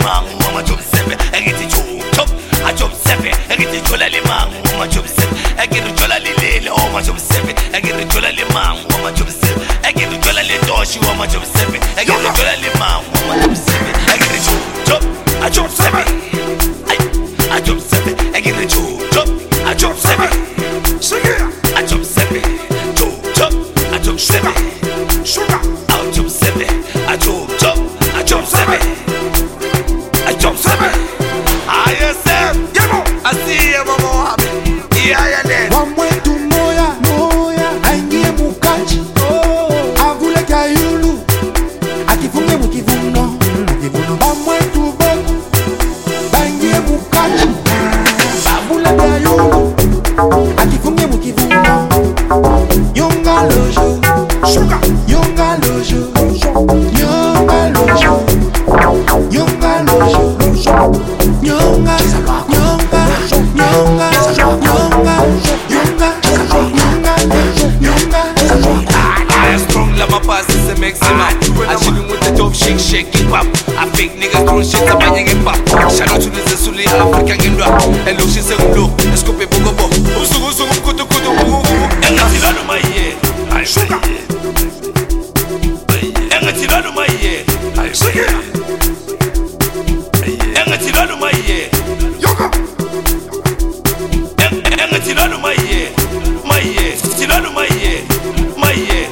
limang Mama job sepe Egiti chop A job sepe Egiti chola limang Mama job sepe Egiti chola lilele Mama job sepe Egiti chola limang Mama job sepe Egiti chola lidoshi Mama job sepe Egiti chola limang Mama job sepe Egiti chop A job sepe A job sepe Egiti chop A job sepe A job sepe Chop A job sepe Sugar A job sepe A chop A job sepe A job sepe I yourself I see you mama happy Yeah then Wamwetu moya aingie mukaji avule kayulu akifunge mukivuno Wamwetu boku baingie mukaji avule kayulu akifunge mukivuno Yonga lojo Sugar Yonga lojo Yonga lojo Yonga lojo Yonga my past is a maximum. I chillin' with the dope shake it pop. I fake niggas throwing shit up and hanging pop. Shout out to the Zesuli African in rap. Hello, she said look, let's go pay bogo bo. Usu kutu Engati lalo my ye. I sugar. Engati lalo my ye. I sugar. Engati lalo my ye. Yoga. Engati lalo my ye. My ye. Tilalo my ye. My ye.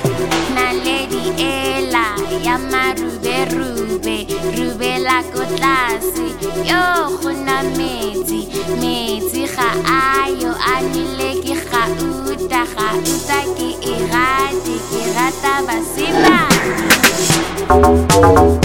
Rube la kotlase yo gona metsi ga ayo anile ke ga uta ke irate ke rata basiba